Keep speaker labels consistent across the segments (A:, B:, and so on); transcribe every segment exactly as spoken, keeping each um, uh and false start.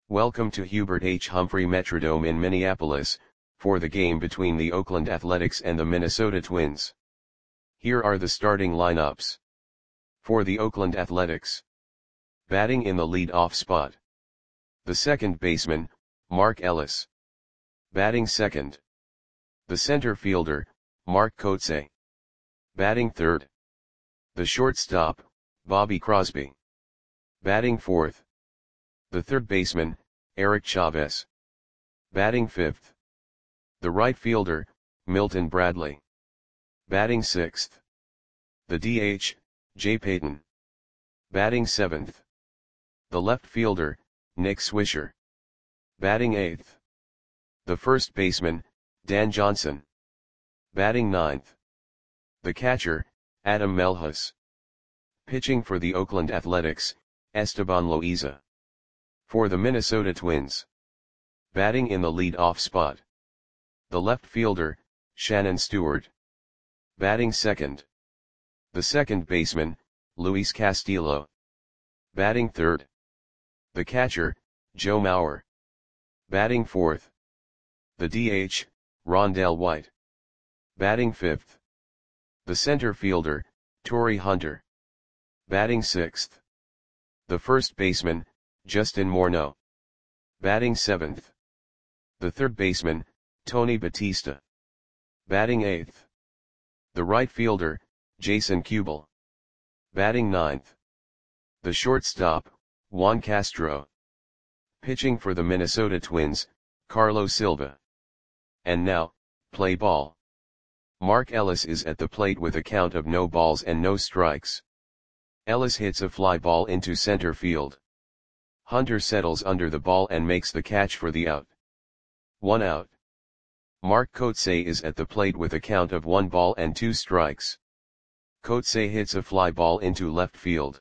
A: Welcome to Hubert H. Humphrey Metrodome in Minneapolis, for the game between the Oakland Athletics and the Minnesota Twins. Here are the starting lineups. For the Oakland Athletics. Batting in the lead-off spot. The second baseman, Mark Ellis. Batting second. The center fielder, Mark Kotsay. Batting third. The shortstop, Bobby Crosby. Batting fourth. The third baseman, Eric Chavez. Batting fifth. The right fielder, Milton Bradley. Batting sixth. The D H, Jay Payton. Batting seventh. The left fielder, Nick Swisher. Batting eighth. The first baseman, Dan Johnson. Batting ninth. The catcher, Adam Melhus. Pitching for the Oakland Athletics, Esteban Loaiza. For the Minnesota Twins. Batting in the lead-off spot. The left fielder, Shannon Stewart. Batting second. The second baseman, Luis Castillo. Batting third. The catcher, Joe Mauer. Batting fourth. The D H, Rondell White. Batting fifth. The center fielder, Torii Hunter. Batting sixth. The first baseman, Justin Morneau. Batting seventh. The third baseman, Tony Batista. Batting eighth. The right fielder, Jason Kubel. Batting ninth. The shortstop, Juan Castro. Pitching for the Minnesota Twins, Carlos Silva. And now, play ball. Mark Ellis is at the plate with a count of no balls and no strikes. Ellis hits a fly ball into center field. Hunter settles under the ball and makes the catch for the out. One out. Mark Kotsay is at the plate with a count of one ball and two strikes. Kotsay hits a fly ball into left field.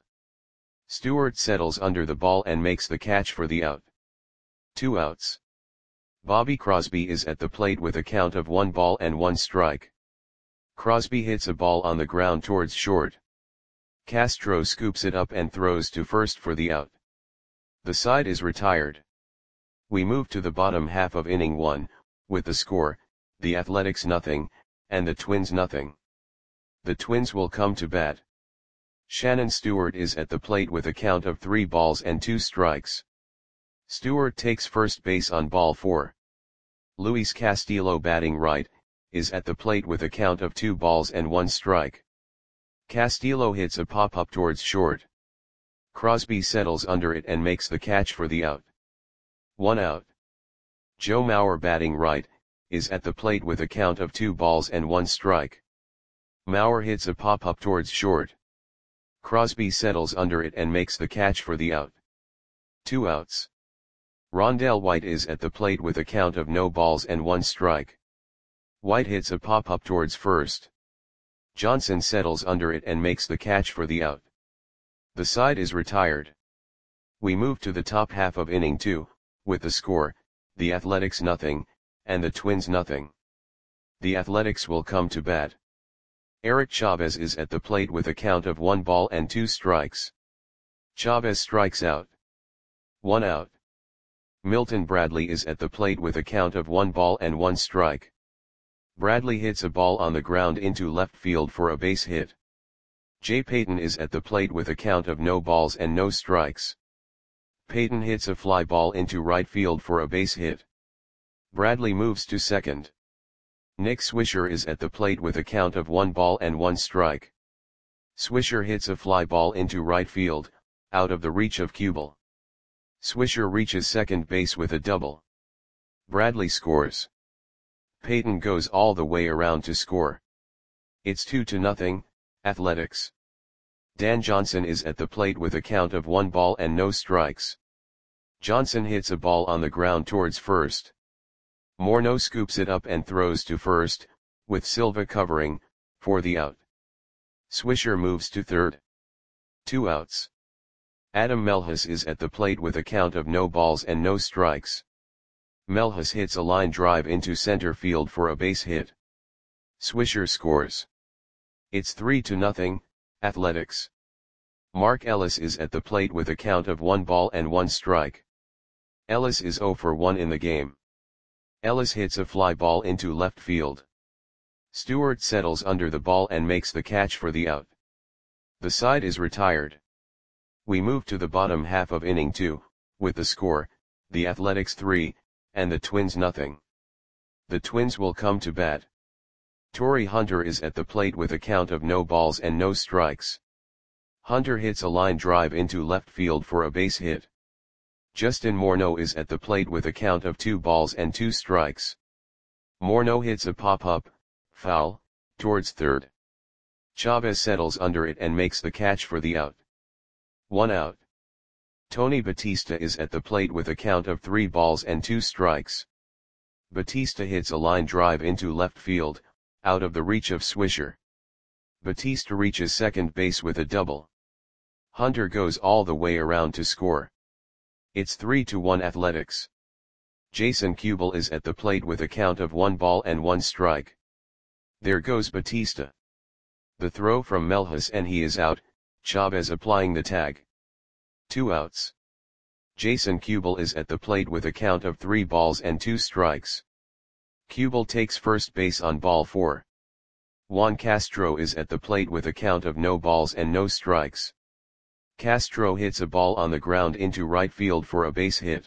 A: Stewart settles under the ball and makes the catch for the out. Two outs. Bobby Crosby is at the plate with a count of one ball and one strike. Crosby hits a ball on the ground towards short. Castro scoops it up and throws to first for the out. The side is retired. We move to the bottom half of inning one, with the score, the Athletics nothing, and the Twins nothing. The Twins will come to bat. Shannon Stewart is at the plate with a count of three balls and two strikes. Stewart takes first base on ball four. Luis Castillo, batting right, is at the plate with a count of two balls and one strike. Castillo hits a pop-up towards short. Crosby settles under it and makes the catch for the out. One out. Joe Mauer, batting right, is at the plate with a count of two balls and one strike. Mauer hits a pop-up towards short. Crosby settles under it and makes the catch for the out. Two outs. Rondell White is at the plate with a count of no balls and one strike. White hits a pop-up towards first. Johnson settles under it and makes the catch for the out. The side is retired. We move to the top half of inning two, with the score, the Athletics nothing, and the Twins nothing. The Athletics will come to bat. Eric Chavez is at the plate with a count of one ball and two strikes. Chavez strikes out. One out. Milton Bradley is at the plate with a count of one ball and one strike. Bradley hits a ball on the ground into left field for a base hit. Jay Payton is at the plate with a count of no balls and no strikes. Payton hits a fly ball into right field for a base hit. Bradley moves to second. Nick Swisher is at the plate with a count of one ball and one strike. Swisher hits a fly ball into right field, out of the reach of Kubel. Swisher reaches second base with a double. Bradley scores. Payton goes all the way around to score. It's two to nothing, Athletics. Dan Johnson is at the plate with a count of one ball and no strikes. Johnson hits a ball on the ground towards first. Morneau scoops it up and throws to first, with Silva covering, for the out. Swisher moves to third. Two outs. Adam Melhus is at the plate with a count of no balls and no strikes. Melhus hits a line drive into center field for a base hit. Swisher scores. It's three to nothing, Athletics. Mark Ellis is at the plate with a count of one ball and one strike. Ellis is zero for one in the game. Ellis hits a fly ball into left field. Stewart settles under the ball and makes the catch for the out. The side is retired. We move to the bottom half of inning two, with the score, the Athletics three, and the Twins nothing. The Twins will come to bat. Torii Hunter is at the plate with a count of no balls and no strikes. Hunter hits a line drive into left field for a base hit. Justin Morneau is at the plate with a count of two balls and two strikes. Morneau hits a pop-up, foul, towards third. Chavez settles under it and makes the catch for the out. One out. Tony Batista is at the plate with a count of three balls and two strikes. Batista hits a line drive into left field, out of the reach of Swisher. Batista reaches second base with a double. Hunter goes all the way around to score. It's three to one Athletics. Jason Kubel is at the plate with a count of one ball and one strike. There goes Batista. The throw from Melhus and he is out, Chavez applying the tag. Two outs. Jason Kubel is at the plate with a count of three balls and two strikes. Kubel takes first base on ball four. Juan Castro is at the plate with a count of no balls and no strikes. Castro hits a ball on the ground into right field for a base hit.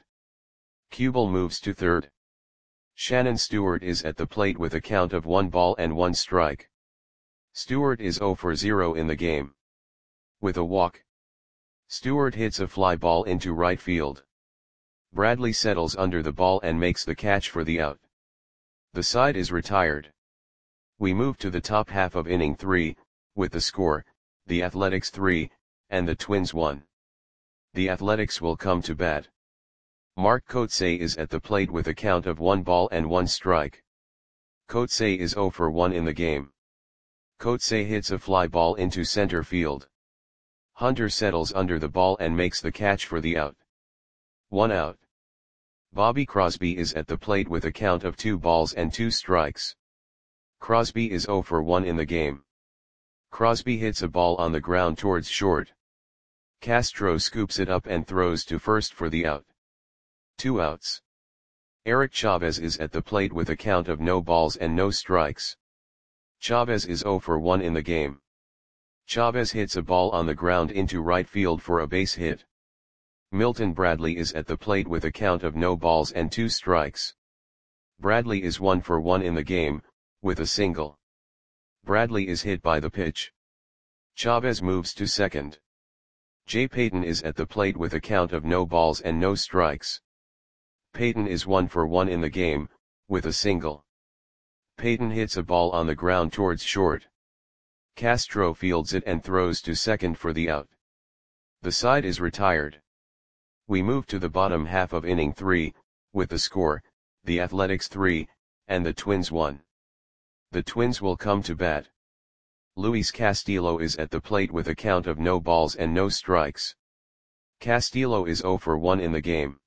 A: Kubel moves to third. Shannon Stewart is at the plate with a count of one ball and one strike. Stewart is zero for zero in the game. With a walk, Stewart hits a fly ball into right field. Bradley settles under the ball and makes the catch for the out. The side is retired. We move to the top half of inning three, with the score, the Athletics three, and the Twins one. The Athletics will come to bat. Mark Kotsay is at the plate with a count of one ball and one strike. Kotsay is zero for one in the game. Kotsay hits a fly ball into center field. Hunter settles under the ball and makes the catch for the out. One out. Bobby Crosby is at the plate with a count of two balls and two strikes. Crosby is zero for one in the game. Crosby hits a ball on the ground towards short. Castro scoops it up and throws to first for the out. Two outs. Eric Chavez is at the plate with a count of no balls and no strikes. Chavez is zero for one in the game. Chavez hits a ball on the ground into right field for a base hit. Milton Bradley is at the plate with a count of no balls and two strikes. Bradley is one for one in the game, with a single. Bradley is hit by the pitch. Chavez moves to second. Jay Payton is at the plate with a count of no balls and no strikes. Payton is one for one in the game, with a single. Payton hits a ball on the ground towards short. Castro fields it and throws to second for the out. The side is retired. We move to the bottom half of inning three, with the score, the Athletics three, and the Twins one. The Twins will come to bat. Luis Castillo is at the plate with a count of no balls and no strikes. Castillo is zero for one in the game.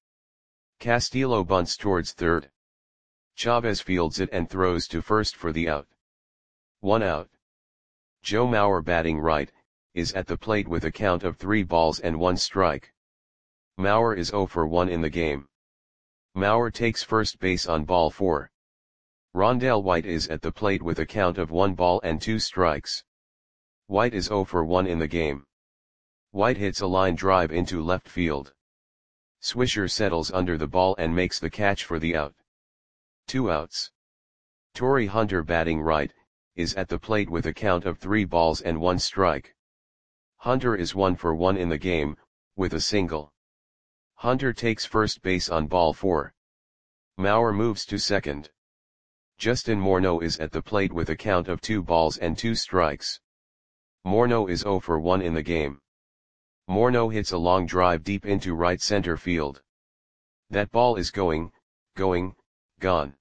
A: Castillo bunts towards third. Chavez fields it and throws to first for the out. One out. Joe Mauer batting right, is at the plate with a count of three balls and one strike. Mauer is zero for one in the game. Mauer takes first base on ball four. Rondell White is at the plate with a count of one ball and two strikes. White is zero for one in the game. White hits a line drive into left field. Swisher settles under the ball and makes the catch for the out. Two outs. Torii Hunter batting right, is at the plate with a count of three balls and one strike. Hunter is one for one in the game, with a single. Hunter takes first base on ball four. Mauer moves to second. Justin Morneau is at the plate with a count of two balls and two strikes. Morneau is zero for one in the game. Morneau hits a long drive deep into right center field. That ball is going, going, gone.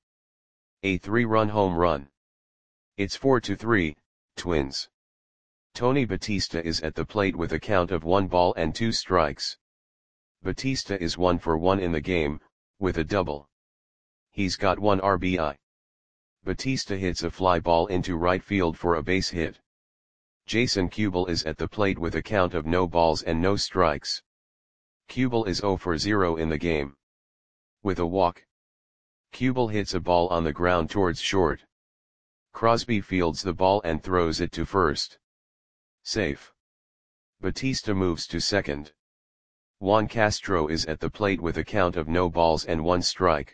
A: A three-run home run. It's four to three, Twins. Tony Batista is at the plate with a count of one ball and two strikes. Batista is one for one in the game, with a double. He's got one R B I. Batista hits a fly ball into right field for a base hit. Jason Kubel is at the plate with a count of no balls and no strikes. Kubel is zero for zero in the game. With a walk, Kubel hits a ball on the ground towards short. Crosby fields the ball and throws it to first. Safe. Batista moves to second. Juan Castro is at the plate with a count of no balls and one strike.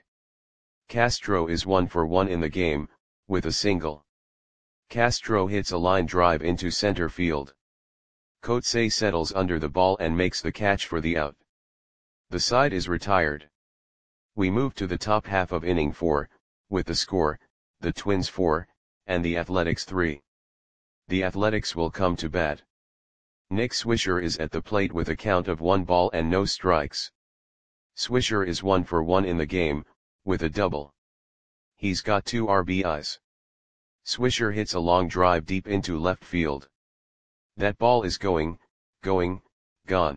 A: Castro is one for one in the game, with a single. Castro hits a line drive into center field. Coetzee settles under the ball and makes the catch for the out. The side is retired. We move to the top half of inning four, with the score, the Twins four, and the Athletics three. The Athletics will come to bat. Nick Swisher is at the plate with a count of one ball and no strikes. Swisher is one for one in the game, with a double. He's got two R B Is. Swisher hits a long drive deep into left field. That ball is going, going, gone.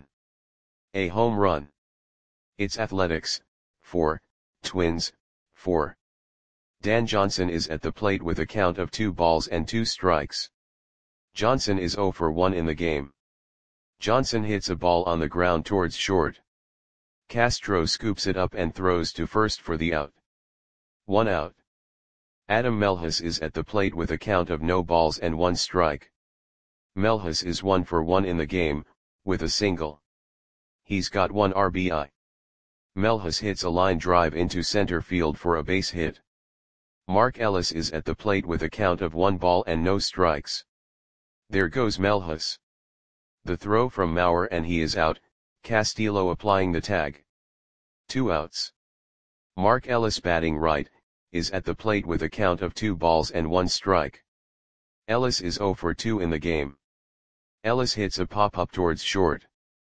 A: A home run. It's Athletics, four, Twins, four. Dan Johnson is at the plate with a count of two balls and two strikes. Johnson is zero for one in the game. Johnson hits a ball on the ground towards short. Castro scoops it up and throws to first for the out. One out. Adam Melhus is at the plate with a count of no balls and one strike. Melhus is one for one in the game, with a single. He's got one R B I. Melhus hits a line drive into center field for a base hit. Mark Ellis is at the plate with a count of one ball and no strikes. There goes Melhus. The throw from Mauer and he is out, Castillo applying the tag. Two outs. Mark Ellis batting right, is at the plate with a count of two balls and one strike. Ellis is zero for two in the game. Ellis hits a pop-up towards short.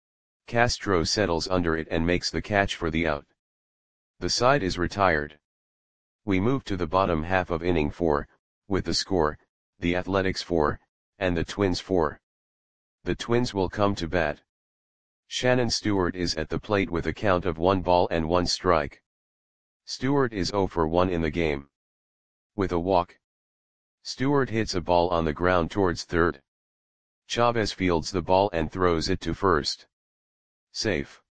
A: Castro settles under it and makes the catch for the out. The side is retired. We move to the bottom half of inning four, with the score, the Athletics four, and the Twins four. The Twins will come to bat. Shannon Stewart is at the plate with a count of one ball and one strike. Stewart is zero for one in the game. With a walk, Stewart hits a ball on the ground towards third. Chavez fields the ball and throws it to first. Safe.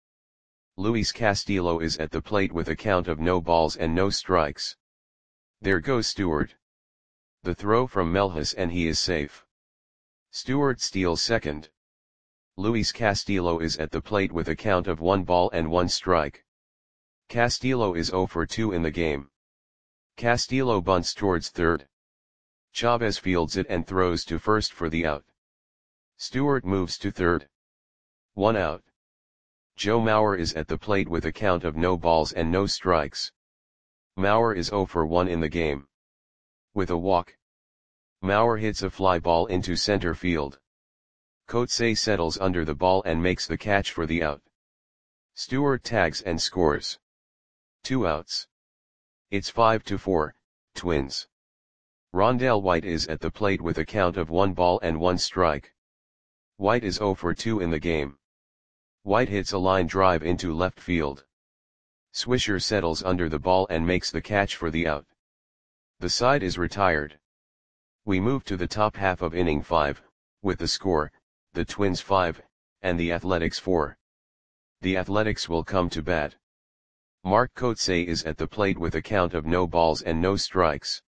A: Luis Castillo is at the plate with a count of no balls and no strikes. There goes Stewart. The throw from Melhus and he is safe. Stewart steals second. Luis Castillo is at the plate with a count of one ball and one strike. Castillo is zero for two in the game. Castillo bunts towards third. Chavez fields it and throws to first for the out. Stewart moves to third. One out. Joe Mauer is at the plate with a count of no balls and no strikes. Mauer is zero for one in the game. With a walk, Mauer hits a fly ball into center field. Coetzee settles under the ball and makes the catch for the out. Stewart tags and scores. Two outs. It's five to four, Twins. Rondell White is at the plate with a count of one ball and one strike. White is zero for two in the game. White hits a line drive into left field. Swisher settles under the ball and makes the catch for the out. The side is retired. We move to the top half of inning five, with the score, the Twins five, and the Athletics four. The Athletics will come to bat. Mark Coetzee is at the plate with a count of no balls and no strikes.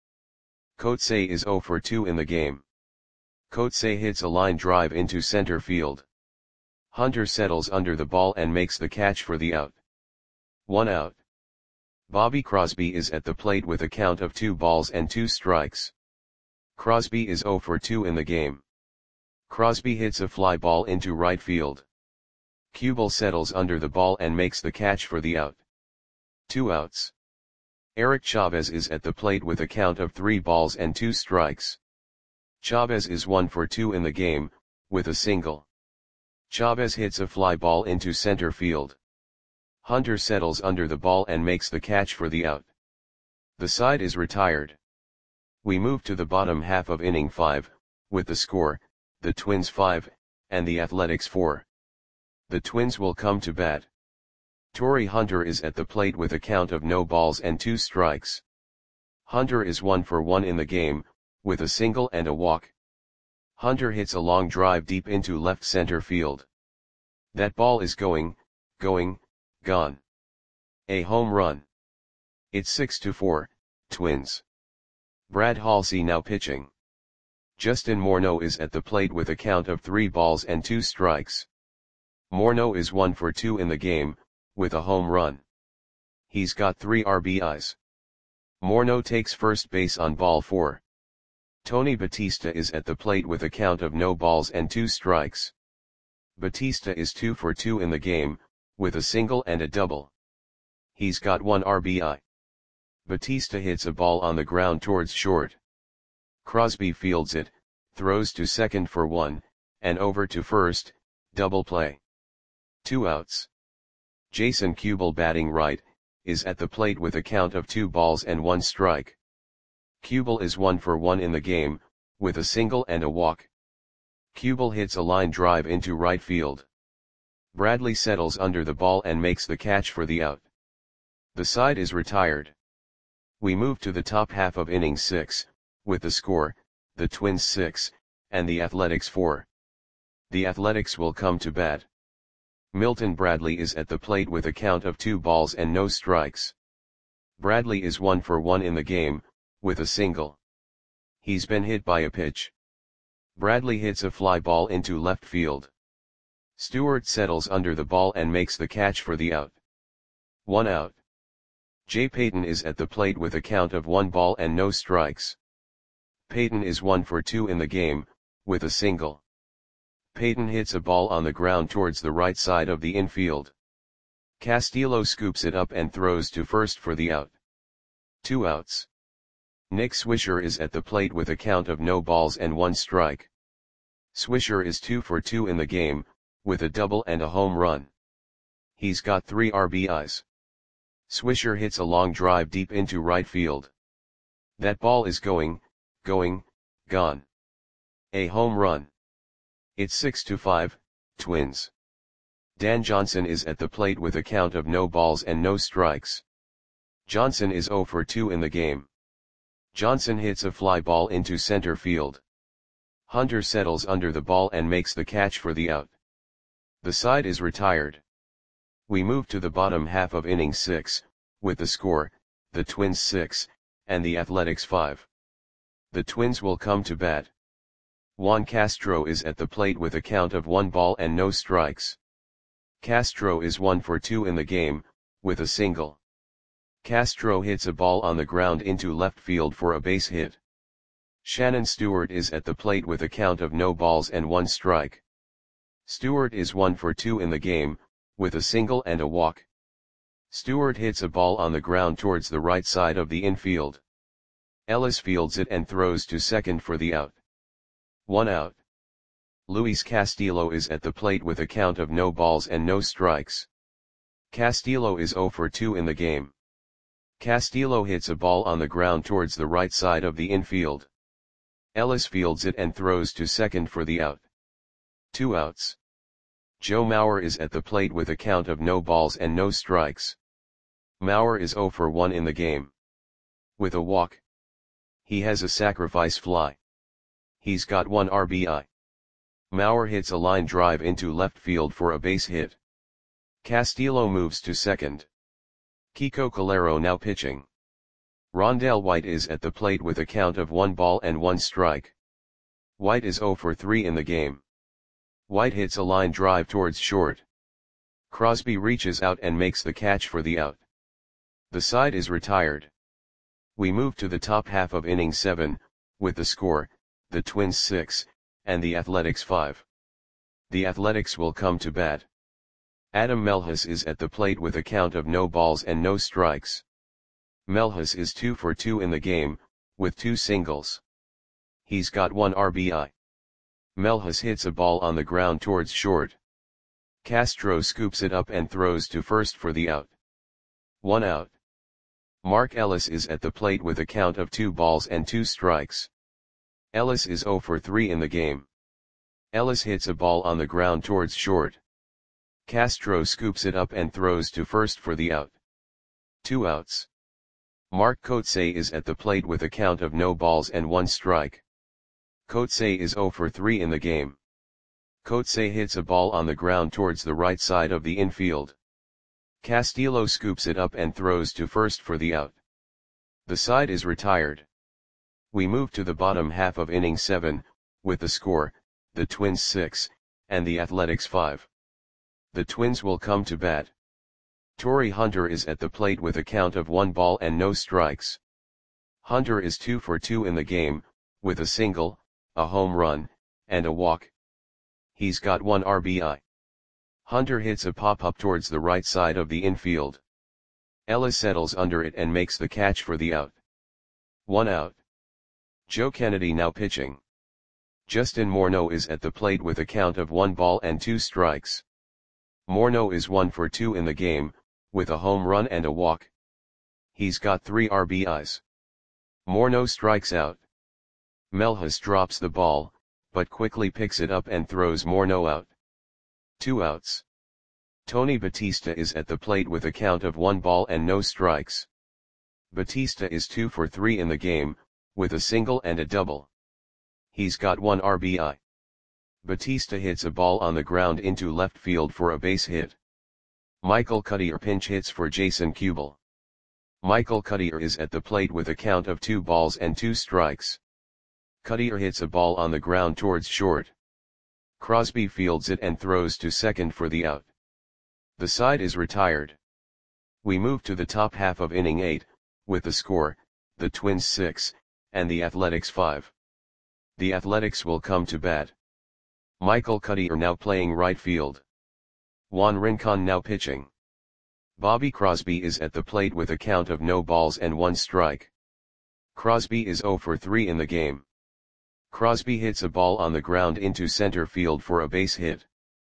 A: Coetzee is zero for two in the game. Coetzee hits a line drive into center field. Hunter settles under the ball and makes the catch for the out. One out. Bobby Crosby is at the plate with a count of two balls and two strikes. Crosby is zero for two in the game. Crosby hits a fly ball into right field. Kubel settles under the ball and makes the catch for the out. Two outs. Eric Chavez is at the plate with a count of three balls and two strikes. Chavez is one for two in the game, with a single. Chavez hits a fly ball into center field. Hunter settles under the ball and makes the catch for the out. The side is retired. We move to the bottom half of inning five, with the score, the Twins five, and the Athletics four. The Twins will come to bat. Torrey Hunter is at the plate with a count of no balls and two strikes. Hunter is one for one in the game, with a single and a walk. Hunter hits a long drive deep into left center field. That ball is going, going, gone. A home run. It's six to four, Twins. Brad Halsey now pitching. Justin Morneau is at the plate with a count of three balls and two strikes. Morneau is one for two in the game, with a home run. He's got three R B Is. Morneau takes first base on ball four. Tony Batista is at the plate with a count of no balls and two strikes. Batista is two for two in the game, with a single and a double. He's got one R B I. Batista hits a ball on the ground towards short. Crosby fields it, throws to second for one, and over to first, double play. Two outs. Jason Kubel batting right, is at the plate with a count of two balls and one strike. Kubel is one for one in the game, with a single and a walk. Kubel hits a line drive into right field. Bradley settles under the ball and makes the catch for the out. The side is retired. We move to the top half of inning six, with the score, the Twins six, and the Athletics four. The Athletics will come to bat. Milton Bradley is at the plate with a count of two balls and no strikes. Bradley is one for one in the game, with a single. He's been hit by a pitch. Bradley hits a fly ball into left field. Stewart settles under the ball and makes the catch for the out. One out. Jay Payton is at the plate with a count of one ball and no strikes. Payton is one for two in the game, with a single. Payton hits a ball on the ground towards the right side of the infield. Castillo scoops it up and throws to first for the out. Two outs. Nick Swisher is at the plate with a count of no balls and one strike. Swisher is two for two in the game, with a double and a home run. He's got three R B Is. Swisher hits a long drive deep into right field. That ball is going, going, gone. A home run. It's six to five, Twins. Dan Johnson is at the plate with a count of no balls and no strikes. Johnson is zero for two in the game. Johnson hits a fly ball into center field. Hunter settles under the ball and makes the catch for the out. The side is retired. We move to the bottom half of inning six, with the score, the Twins six, and the Athletics five. The Twins will come to bat. Juan Castro is at the plate with a count of one ball and no strikes. Castro is one for two in the game, with a single. Castro hits a ball on the ground into left field for a base hit. Shannon Stewart is at the plate with a count of no balls and one strike. Stewart is one for two in the game, with a single and a walk. Stewart hits a ball on the ground towards the right side of the infield. Ellis fields it and throws to second for the out. One out. Luis Castillo is at the plate with a count of no balls and no strikes. Castillo is zero for two in the game. Castillo hits a ball on the ground towards the right side of the infield. Ellis fields it and throws to second for the out. Two outs. Joe Mauer is at the plate with a count of no balls and no strikes. Mauer is zero for one in the game. With a walk. He has a sacrifice fly. He's got one R B I. Mauer hits a line drive into left field for a base hit. Castillo moves to second. Kiko Calero now pitching. Rondell White is at the plate with a count of one ball and one strike. White is zero for three in the game. White hits a line drive towards short. Crosby reaches out and makes the catch for the out. The side is retired. We move to the top half of inning seven, with the score, the Twins six, and the Athletics five. The Athletics will come to bat. Adam Melhus is at the plate with a count of no balls and no strikes. Melhus is two for two in the game, with two singles. He's got one R B I. Melhus hits a ball on the ground towards short. Castro scoops it up and throws to first for the out. One out. Mark Ellis is at the plate with a count of two balls and two strikes. Ellis is zero for three in the game. Ellis hits a ball on the ground towards short. Castro scoops it up and throws to first for the out. Two outs. Mark Kotsay is at the plate with a count of no balls and one strike. Kotsay is zero for three in the game. Kotsay hits a ball on the ground towards the right side of the infield. Castillo scoops it up and throws to first for the out. The side is retired. We move to the bottom half of inning seven, with the score, the Twins six, and the Athletics five. The Twins will come to bat. Torii Hunter is at the plate with a count of one ball and no strikes. Hunter is two for two in the game, with a single, a home run, and a walk. He's got one R B I. Hunter hits a pop-up towards the right side of the infield. Ellis settles under it and makes the catch for the out. One out. Joe Kennedy now pitching. Justin Morneau is at the plate with a count of one ball and two strikes. Morneau is one for two in the game, with a home run and a walk. He's got three R B Is. Morneau strikes out. Melhus drops the ball, but quickly picks it up and throws Morneau out. Two outs. Tony Batista is at the plate with a count of one ball and no strikes. Batista is two for three in the game, with a single and a double. He's got one R B I. Batista hits a ball on the ground into left field for a base hit. Michael Cuddyer pinch hits for Jason Kubel. Michael Cuddyer is at the plate with a count of two balls and two strikes. Cuddyer hits a ball on the ground towards short. Crosby fields it and throws to second for the out. The side is retired. We move to the top half of inning eight, with the score, the Twins six, and the Athletics five. The Athletics will come to bat. Michael Cuddyer now playing right field. Juan Rincon now pitching. Bobby Crosby is at the plate with a count of no balls and one strike. Crosby is zero for three in the game. Crosby hits a ball on the ground into center field for a base hit.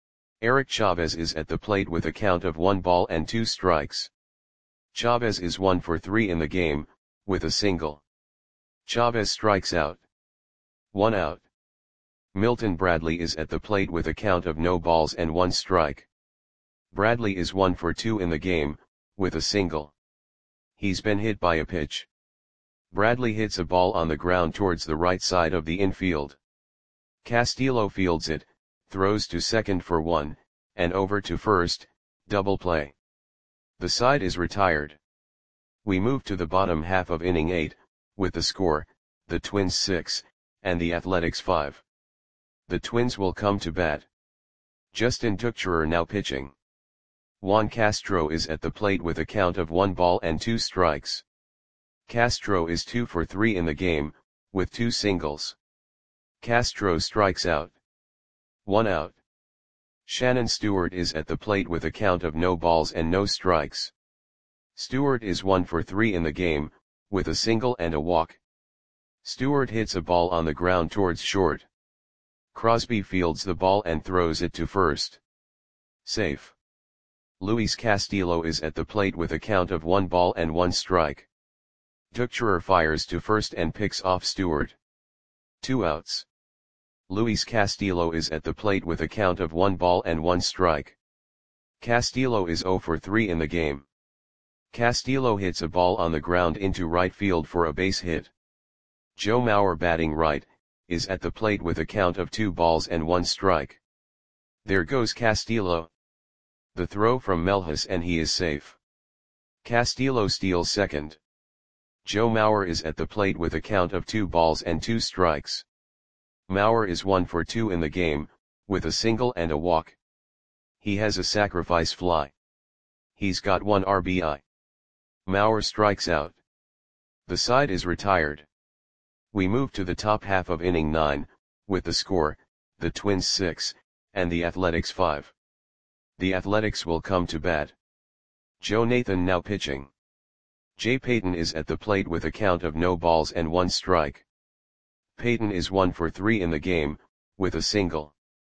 A: Eric Chavez is at the plate with a count of one ball and two strikes. Chavez is one for three in the game, with a single. Chavez strikes out. One out. Milton Bradley is at the plate with a count of no balls and one strike. Bradley is one for two in the game, with a single. He's been hit by a pitch. Bradley hits a ball on the ground towards the right side of the infield. Castillo fields it, throws to second for one, and over to first, double play. The side is retired. We move to the bottom half of inning eight, with the score, the Twins six, and the Athletics five. The Twins will come to bat. Justin Tuchscherer now pitching. Juan Castro is at the plate with a count of one ball and two strikes. Castro is two for three in the game, with two singles. Castro strikes out. One out. Shannon Stewart is at the plate with a count of no balls and no strikes. Stewart is one for three in the game, with a single and a walk. Stewart hits a ball on the ground towards short. Crosby fields the ball and throws it to first. Safe. Luis Castillo is at the plate with a count of one ball and one strike. Tuchscherer fires to first and picks off Stewart. Two outs. Luis Castillo is at the plate with a count of one ball and one strike. Castillo is zero for three in the game. Castillo hits a ball on the ground into right field for a base hit. Joe Mauer batting right, is at the plate with a count of two balls and one strike. There goes Castillo. The throw from Melhus and he is safe. Castillo steals second. Joe Mauer is at the plate with a count of two balls and two strikes. Mauer is one for two in the game, with a single and a walk. He has a sacrifice fly. He's got one R B I. Mauer strikes out. The side is retired. We move to the top half of inning nine, with the score, the Twins six, and the Athletics five. The Athletics will come to bat. Joe Nathan now pitching. Jay Payton is at the plate with a count of no balls and one strike. Payton is one for three in the game, with a single.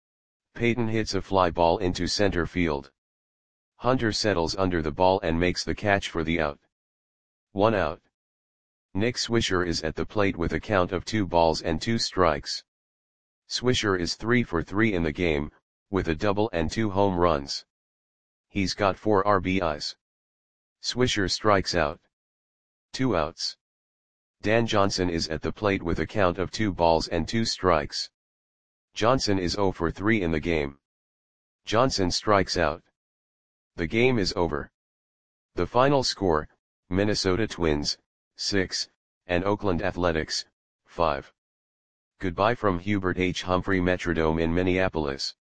A: Payton hits a fly ball into center field. Hunter settles under the ball and makes the catch for the out. One out. Nick Swisher is at the plate with a count of two balls and two strikes. Swisher is three for three in the game, with a double and two home runs. He's got four R B Is. Swisher strikes out. Two outs. Dan Johnson is at the plate with a count of two balls and two strikes. Johnson is zero for three in the game. Johnson strikes out. The game is over. The final score, Minnesota Twins, six, and Oakland Athletics, five. Goodbye from Hubert H. Humphrey Metrodome in Minneapolis.